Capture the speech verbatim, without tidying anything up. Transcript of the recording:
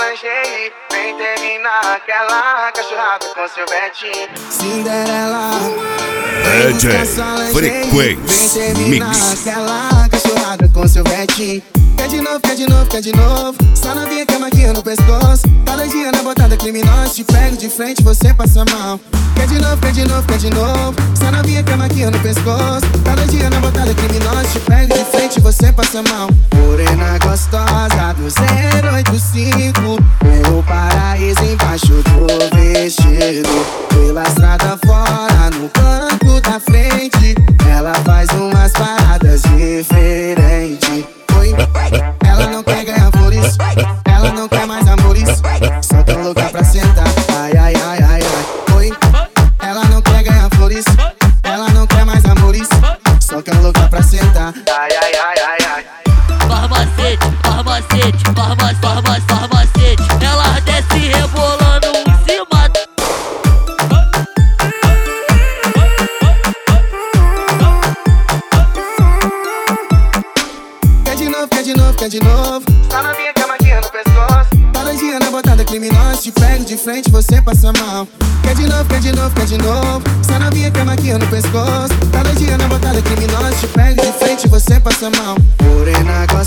lingerie, vem terminar aquela cachorrada com seu Betinho. Cinderela, D J Frequência vem terminar Mix. aquela cachorrada com seu Betinho. Quer de novo, quer de novo, quer de novo. Só novinha que é maquia no pescoço. Cada dia na botada criminosa. Te pego de frente, você passa mal. Quer de novo, quer de novo, quer de novo. Só novinha que é maquia no pescoço. Cada dia na botada criminosa. Te pego de frente, você passa mal. Morena gostosa do zero oito cinco. Meu paraíso embaixo do vestido. Pela estrada fora, no banco da frente. Ela faz umas paradas diferentes. Ela não quer ganhar flores, ela não quer mais amores, só quer um lugar pra sentar. Ai, ai, ai, ai, ai. Oi. Ela não quer ganhar flores, ela não quer mais amores, só quer um lugar pra sentar. Ai, ai, ai, ai, ai. Farmacete, farmacete, farmacete, farmacete, farmacete. Ela desce rebolando em cima. Quer de novo, quer de novo, quer de novo. Tá novinha que é maquia no pescoço. Cada dia na botada criminosa. Te pego de frente, você passa mal. Quer de novo, quer de novo, quer de novo. Só novinha que é maquia no pescoço. Cada dia na botada criminosa. Te pego de frente, você passa mal. Morena gostosa.